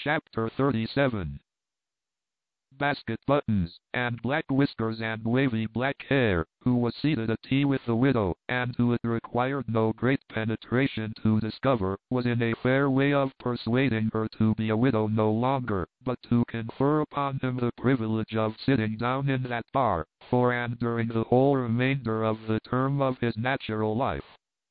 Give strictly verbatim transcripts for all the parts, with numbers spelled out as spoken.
Chapter thirty-seven. Basket Buttons, and Black Whiskers and Wavy Black Hair, who was seated at tea with the widow, and who it required no great penetration to discover, was in a fair way of persuading her to be a widow no longer, but to confer upon him the privilege of sitting down in that bar, for and during the whole remainder of the term of his natural life.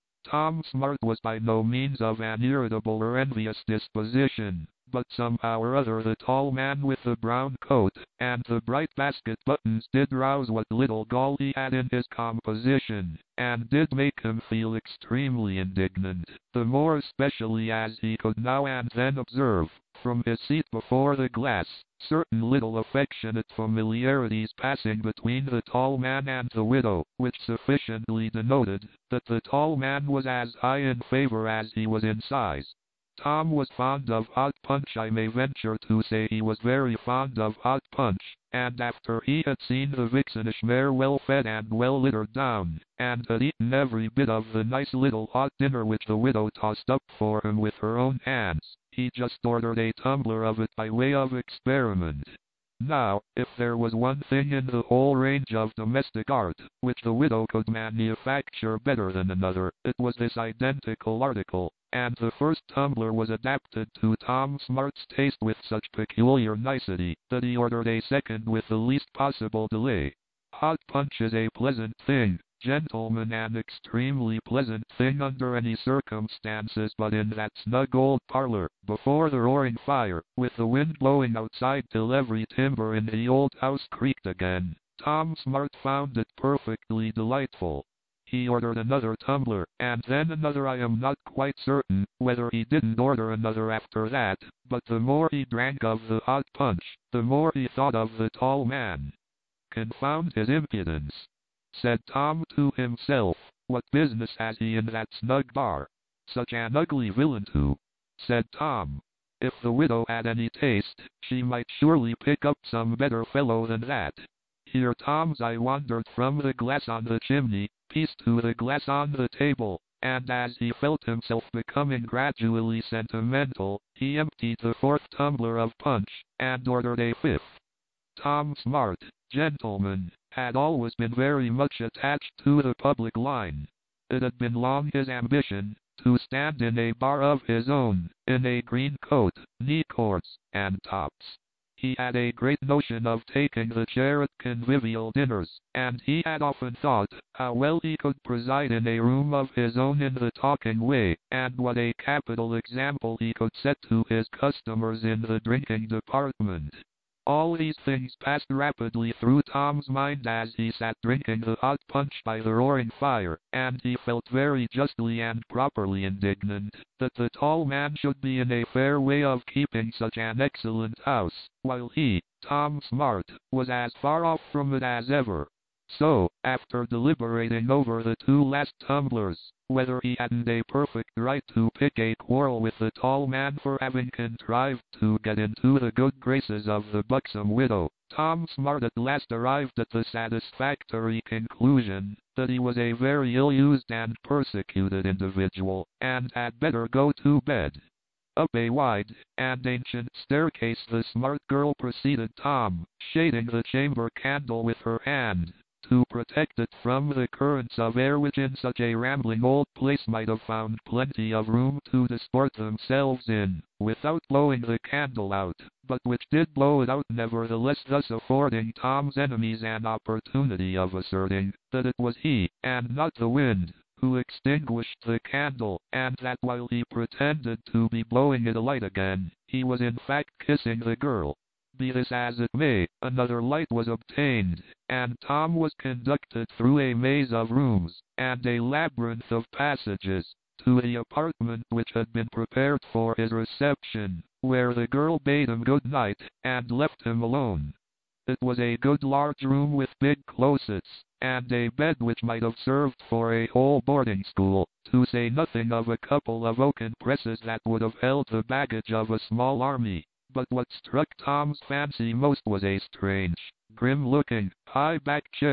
Tom Smart was by no means of an irritable or envious disposition, but somehow or other the tall man with the brown coat and the bright basket buttons did rouse what little gall he had in his composition, and did make him feel extremely indignant, the more especially as he could now and then observe, from his seat before the glass, certain little affectionate familiarities passing between the tall man and the widow, which sufficiently denoted that the tall man was as high in favor as he was in size. Tom was fond of hot punch. I may venture to say he was very fond of hot punch, and after he had seen the vixenish mare well fed and well littered down, and had eaten every bit of the nice little hot dinner which the widow tossed up for him with her own hands, he just ordered a tumbler of it by way of experiment. Now, if there was one thing in the whole range of domestic art, which the widow could manufacture better than another, it was this identical article, and the first tumbler was adapted to Tom Smart's taste with such peculiar nicety, that he ordered a second with the least possible delay. Hot punch is a pleasant thing, gentlemen, an extremely pleasant thing under any circumstances, but in that snug old parlor, before the roaring fire, with the wind blowing outside till every timber in the old house creaked again, Tom Smart found it perfectly delightful. He ordered another tumbler, and then another. I am not quite certain whether he didn't order another after that, but the more he drank of the hot punch, the more he thought of the tall man. "Confound his impudence," said Tom to himself. "What business has he in that snug bar? Such an ugly villain too," said Tom. "If the widow had any taste, she might surely pick up some better fellow than that." Here Tom's eye wandered from the glass on the chimney piece to the glass on the table, and as he felt himself becoming gradually sentimental, he emptied the fourth tumbler of punch, and ordered a fifth. Tom Smart, gentlemen, had always been very much attached to the public line. It had been long his ambition to stand in a bar of his own, in a green coat, knee cords, and tops. He had a great notion of taking the chair at convivial dinners, and he had often thought how well he could preside in a room of his own in the talking way, and what a capital example he could set to his customers in the drinking department. All these things passed rapidly through Tom's mind as he sat drinking the hot punch by the roaring fire, and he felt very justly and properly indignant that the tall man should be in a fair way of keeping such an excellent house, while he, Tom Smart, was as far off from it as ever. So, after deliberating over the two last tumblers, whether he hadn't a perfect right to pick a quarrel with the tall man for having contrived to get into the good graces of the buxom widow, Tom Smart at last arrived at the satisfactory conclusion that he was a very ill-used and persecuted individual, and had better go to bed. Up a wide and ancient staircase the smart girl preceded Tom, shading the chamber candle with her hand, to protect it from the currents of air which in such a rambling old place might have found plenty of room to disport themselves in, without blowing the candle out, but which did blow it out nevertheless, thus affording Tom's enemies an opportunity of asserting that it was he, and not the wind, who extinguished the candle, and that while he pretended to be blowing it alight again, he was in fact kissing the girl. Be this as it may, another light was obtained, and Tom was conducted through a maze of rooms, and a labyrinth of passages, to the apartment which had been prepared for his reception, where the girl bade him good night, and left him alone. It was a good large room with big closets, and a bed which might have served for a whole boarding school, to say nothing of a couple of oaken presses that would have held the baggage of a small army. But what struck Tom's fancy most was a strange, grim-looking, high-backed chair,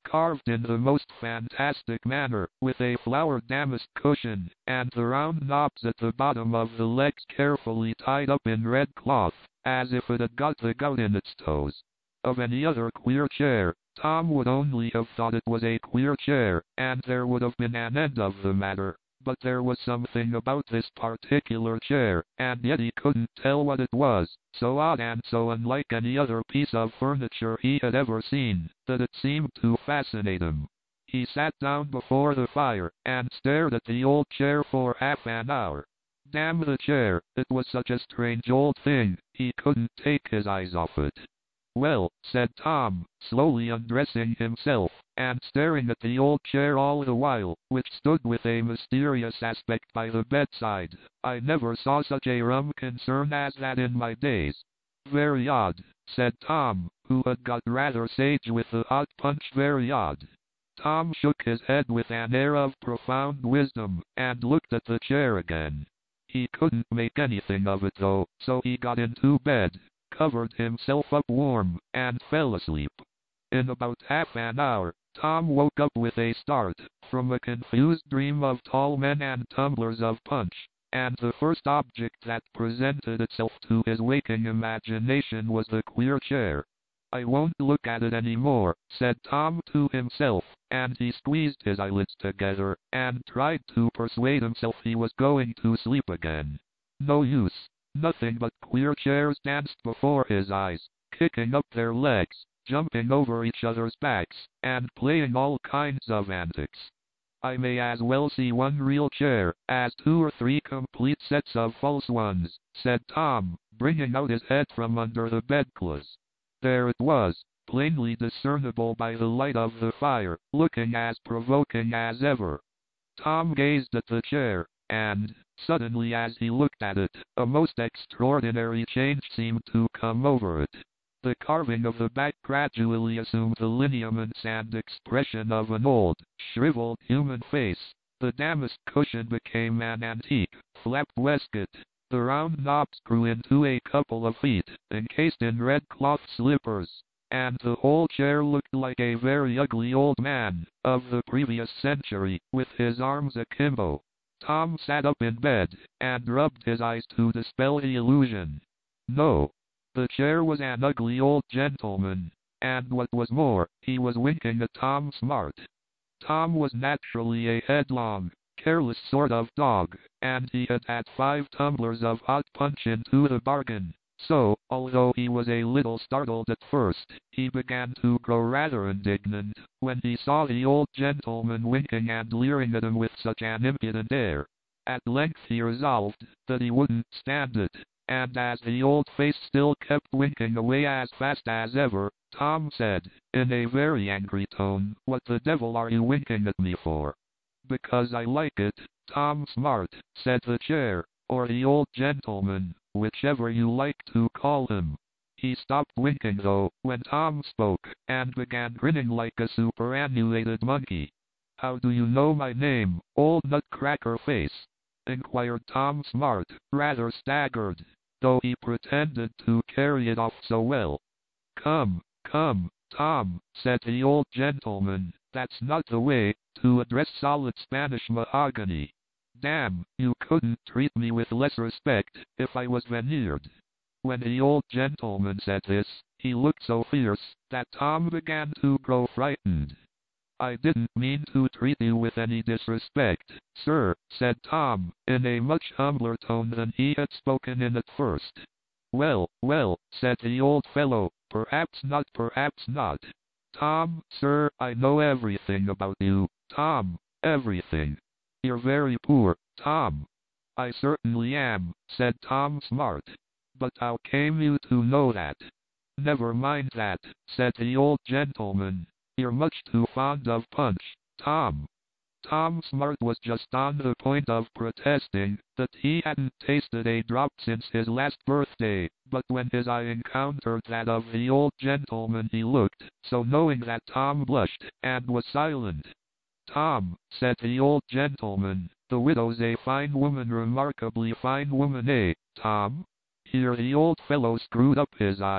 carved in the most fantastic manner, with a flowered damask cushion, and the round knobs at the bottom of the legs carefully tied up in red cloth, as if it had got the gout in its toes. Of any other queer chair, Tom would only have thought it was a queer chair, and there would have been an end of the matter. But there was something about this particular chair, and yet he couldn't tell what it was, so odd and so unlike any other piece of furniture he had ever seen, that it seemed to fascinate him. He sat down before the fire, and stared at the old chair for half an hour. Damn the chair, it was such a strange old thing, he couldn't take his eyes off it. "Well," said Tom, slowly undressing himself, and staring at the old chair all the while, which stood with a mysterious aspect by the bedside, "I never saw such a rum concern as that in my days." "Very odd," said Tom, who had got rather sage with the hot punch. "Very odd." Tom shook his head with an air of profound wisdom, and looked at the chair again. He couldn't make anything of it though, so he got into bed, covered himself up warm, and fell asleep. In about half an hour, Tom woke up with a start, from a confused dream of tall men and tumblers of punch, and the first object that presented itself to his waking imagination was the queer chair. "I won't look at it any more," said Tom to himself, and he squeezed his eyelids together, and tried to persuade himself he was going to sleep again. No use. Nothing but queer chairs danced before his eyes, kicking up their legs, jumping over each other's backs, and playing all kinds of antics. "I may as well see one real chair, as two or three complete sets of false ones," said Tom, bringing out his head from under the bedclothes. There it was, plainly discernible by the light of the fire, looking as provoking as ever. Tom gazed at the chair, and, suddenly as he looked at it, a most extraordinary change seemed to come over it. The carving of the back gradually assumed the lineaments and expression of an old, shriveled human face. The damask cushion became an antique, flapped waistcoat. The round knobs grew into a couple of feet, encased in red cloth slippers, and the whole chair looked like a very ugly old man, of the previous century, with his arms akimbo. Tom sat up in bed, and rubbed his eyes to dispel the illusion. No. The chair was an ugly old gentleman, and what was more, he was winking at Tom Smart. Tom was naturally a headlong, careless sort of dog, and he had had five tumblers of hot punch into the bargain. So, although he was a little startled at first, he began to grow rather indignant when he saw the old gentleman winking and leering at him with such an impudent air. At length he resolved that he wouldn't stand it, and as the old face still kept winking away as fast as ever, Tom said, in a very angry tone, "What the devil are you winking at me for?" "Because I like it, Tom Smart," said the chair, or the old gentleman, whichever you like to call him. He stopped winking though, when Tom spoke, and began grinning like a superannuated monkey. "How do you know my name, old nutcracker face?" inquired Tom Smart, rather staggered, though he pretended to carry it off so well. "Come, come, Tom," said the old gentleman, "that's not the way to address solid Spanish mahogany. Damn, you couldn't treat me with less respect if I was veneered." When the old gentleman said this, he looked so fierce that Tom began to grow frightened. "I didn't mean to treat you with any disrespect, sir," said Tom, in a much humbler tone than he had spoken in at first. "Well, well," said the old fellow, "perhaps not, perhaps not. Tom, sir, I know everything about you, Tom, everything. You're very poor, Tom." "I certainly am," said Tom Smart. "But how came you to know that?" "Never mind that," said the old gentleman. "You're much too fond of punch, Tom." Tom Smart was just on the point of protesting that he hadn't tasted a drop since his last birthday, but when his eye encountered that of the old gentleman he looked, so knowing that Tom blushed, and was silent. "Tom," said the old gentleman, "the widow's a fine woman, remarkably fine woman, eh, Tom?" Here the old fellow screwed up his eyes,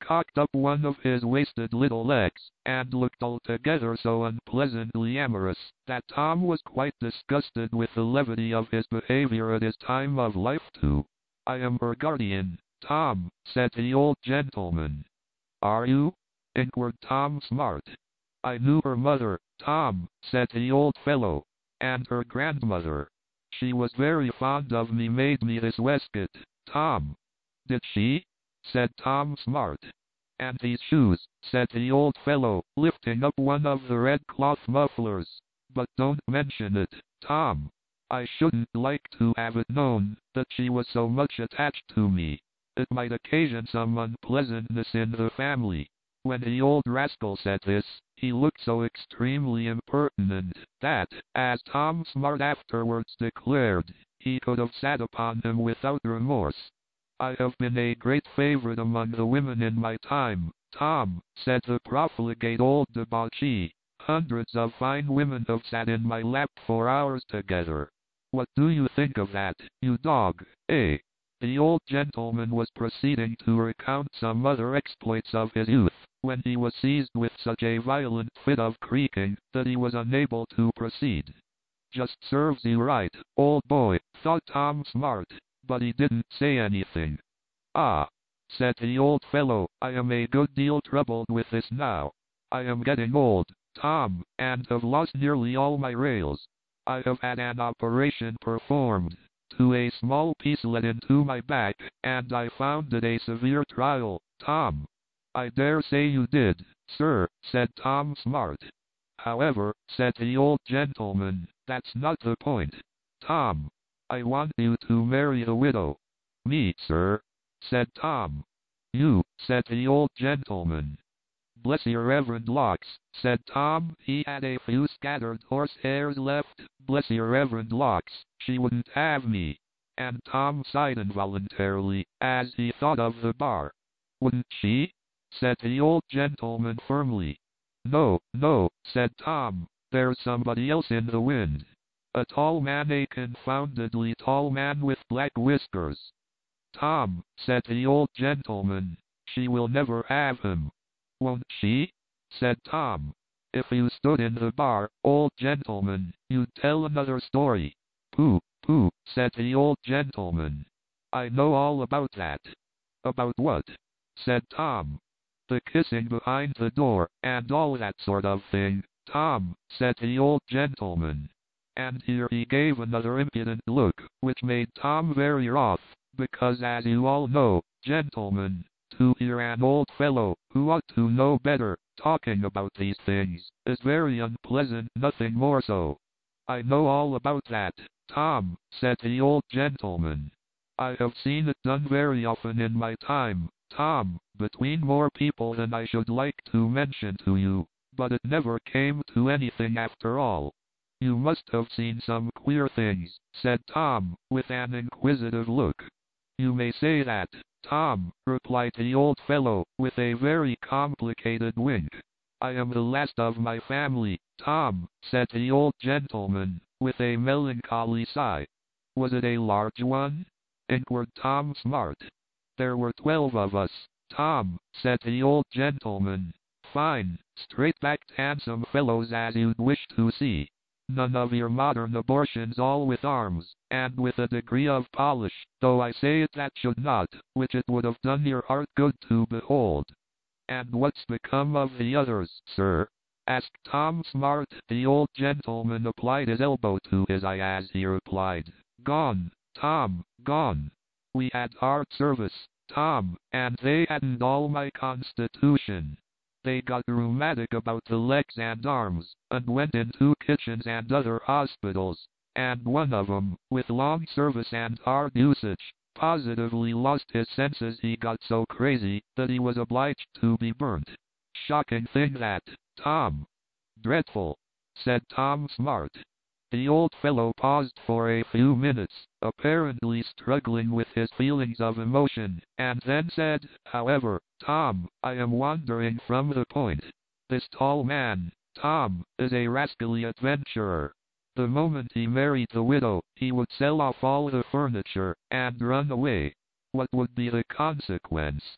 cocked up one of his wasted little legs, and looked altogether so unpleasantly amorous, that Tom was quite disgusted with the levity of his behavior at his time of life too. "I am her guardian, Tom," said the old gentleman. "Are you?" inquired Tom Smart. "I knew her mother, Tom," said the old fellow, "and her grandmother. She was very fond of me, made me this waistcoat, Tom." "Did she?" said Tom Smart. "And these shoes," said the old fellow, lifting up one of the red cloth mufflers. "But don't mention it, Tom. I shouldn't like to have it known that she was so much attached to me. It might occasion some unpleasantness in the family." When the old rascal said this, he looked so extremely impertinent, that, as Tom Smart afterwards declared, he could have sat upon him without remorse. "I have been a great favorite among the women in my time, Tom," said the profligate old debauchee. "Hundreds of fine women have sat in my lap for hours together. What do you think of that, you dog, eh?" The old gentleman was proceeding to recount some other exploits of his youth, when he was seized with such a violent fit of creaking that he was unable to proceed. "Just serves you right, old boy," thought Tom Smart, but he didn't say anything. "Ah," said the old fellow, "I am a good deal troubled with this now. I am getting old, Tom, and have lost nearly all my rails. I have had an operation performed to a small piece let into my back, and I found it a severe trial, Tom." "I dare say you did, sir," said Tom Smart. "However," said the old gentleman, "that's not the point. Tom, I want you to marry a widow." "Me, sir?" said Tom. "You," said the old gentleman. "Bless your reverend locks," said Tom, he had a few scattered horse hairs left, "bless your reverend locks, she wouldn't have me." And Tom sighed involuntarily, as he thought of the bar. "Wouldn't she?" said the old gentleman firmly. "No, no," said Tom, "there's somebody else in the wind. A tall man, a confoundedly tall man with black whiskers." "Tom," said the old gentleman, "she will never have him." "Won't she?" said Tom. "If you stood in the bar, old gentleman, you'd tell another story." "Pooh, pooh," said the old gentleman. "I know all about that." "About what?" said Tom. "The kissing behind the door, and all that sort of thing, Tom," said the old gentleman. And here he gave another impudent look, which made Tom very wroth, because, as you all know, gentlemen, to hear an old fellow, who ought to know better, talking about these things, is very unpleasant, nothing more so. "I know all about that, Tom," said the old gentleman. "I have seen it done very often in my time, Tom, between more people than I should like to mention to you, but it never came to anything after all." "You must have seen some queer things," said Tom, with an inquisitive look. "You may say that, Tom," replied the old fellow, with a very complicated wink. "I am the last of my family, Tom," said the old gentleman, with a melancholy sigh. "Was it a large one?" inquired Tom Smart. "There were twelve of us, Tom," said the old gentleman. "Fine, straight-backed, handsome fellows as you'd wish to see. None of your modern abortions, all with arms, and with a degree of polish, though I say it that should not, which it would have done your heart good to behold." "And what's become of the others, sir?" asked Tom Smart. The old gentleman applied his elbow to his eye as he replied, "Gone, Tom, gone. We had hard service, Tom, and they hadn't all my constitution. They got rheumatic about the legs and arms, and went into kitchens and other hospitals, and one of 'em, with long service and hard usage, positively lost his senses. He got so crazy that he was obliged to be burnt. Shocking thing that, Tom." "Dreadful," said Tom Smart. The old fellow paused for a few minutes, apparently struggling with his feelings of emotion, and then said, "However, Tom, I am wandering from the point. This tall man, Tom, is a rascally adventurer. The moment he married the widow, he would sell off all the furniture, and run away. What would be the consequence?"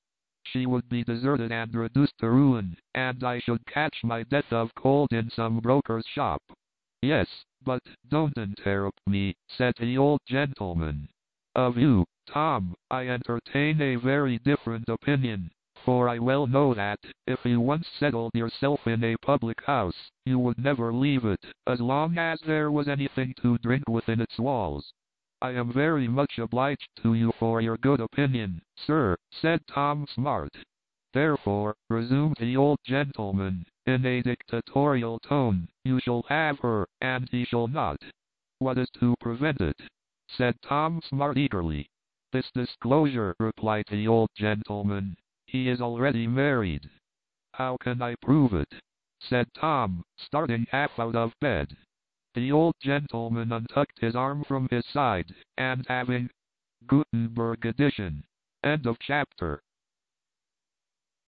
she would be deserted and reduced to ruin, and I should catch my death of cold in some broker's shop. Yes, but don't interrupt me, said the old gentleman. Of you, Tom, I entertain a very different opinion, for I well know that, if you once settled yourself in a public house, you would never leave it, as long as there was anything to drink within its walls. I am very much obliged to you for your good opinion, sir, said Tom Smart. Therefore, resumed the old gentleman, in a dictatorial tone, you shall have her, and he shall not. What is to prevent it? Said Tom Smart eagerly. This disclosure, replied the old gentleman. He is already married. How can I prove it? Said Tom, starting half out of bed. The old gentleman untucked his arm from his side, and having Gutenberg edition. End of chapter.